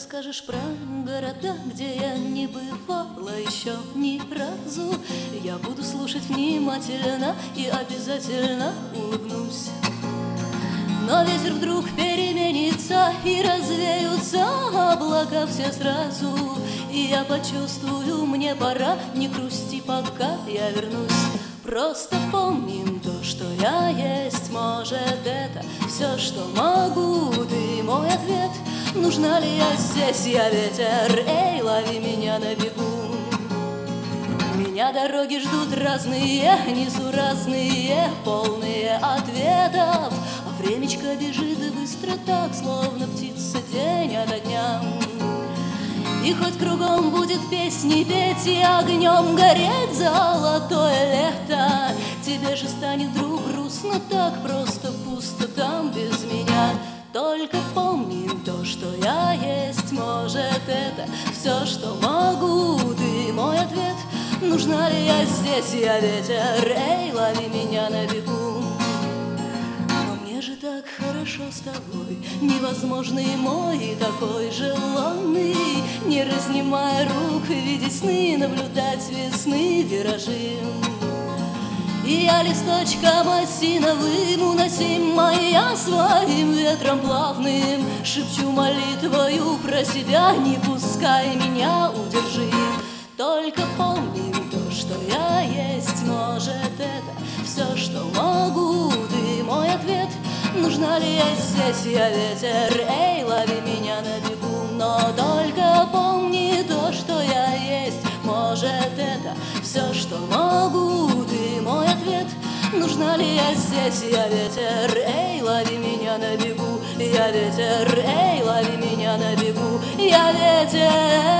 расскажешь про города, где я не бывала еще ни разу, я буду слушать внимательно и обязательно улыбнусь. Но ветер вдруг переменится, и развеются облака все сразу, и я почувствую, мне пора, не грусти, пока я вернусь. Просто помним то, что я есть, может, это все, что могу. Ты мой ответ, нужна ли я здесь, я ветер, эй, лови меня на бегу. Меня дороги ждут разные, несуразные, полные ответов, а времечко бежит быстро так, словно птица день ото дня. И хоть кругом будет песни петь и огнем гореть золотое лето, тебе же станет вдруг грустно так, просто пусто там без меня. Только помни то, что я есть, может, это все, что могу. Ты мой ответ, нужна ли я здесь, я ветер, эй, лови меня на бегу. Но мне же так хорошо с тобой, невозможный мой такой желанный, не разнимая рук, видеть сны, наблюдать весны виражи. И я листочком осиновым, уносимая своим ветром плавным, шепчу молитвою про себя, не пускай меня, удержи. Только помни то, что я есть, может, это все, что могу. Ты мой ответ, нужна ли я здесь, я ветер, эй, лови меня на бегу. Но только помни то, что я есть, может, это все, что могу. Ты мой ответ, нужна ли я здесь, я ветер, эй, лови меня на бегу. Я ветер, эй, лови меня на бегу. Я ветер.